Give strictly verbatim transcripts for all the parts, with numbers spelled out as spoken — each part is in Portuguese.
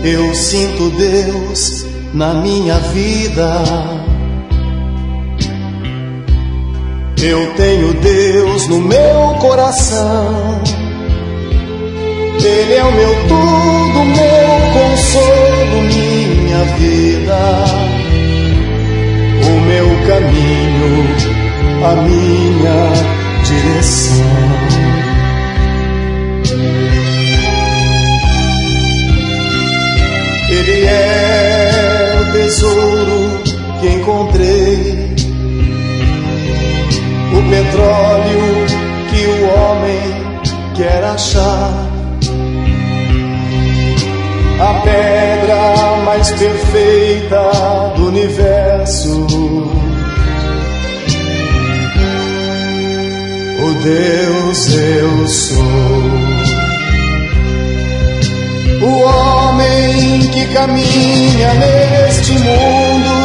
Eu sinto Deus na minha vida. Eu tenho Deus no meu coração. Ele é o meu tudo, meu consolo, minha vida, o meu caminho, a minha direção. Ele é o tesouro que encontrei, o petróleo que o homem quer achar, a pedra mais perfeita do universo, o Deus eu sou. O homem que caminha neste mundo,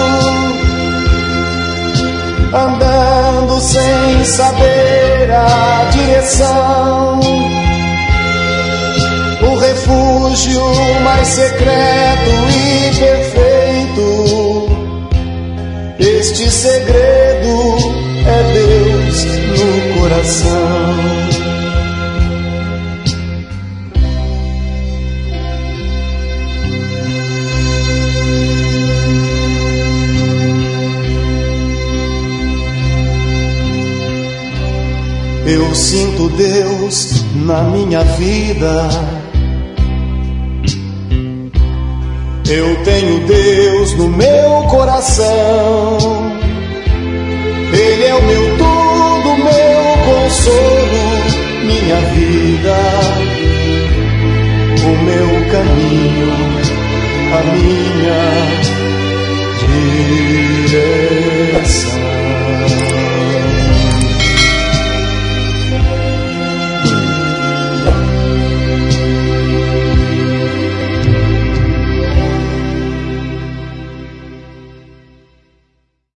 andando sem saber a direção, o refúgio mais secreto e perfeito. Este segredo é Deus no coração. Eu sinto Deus na minha vida. Eu tenho Deus no meu coração. Ele é o meu tudo, meu consolo, minha vida, o meu caminho, a minha direção.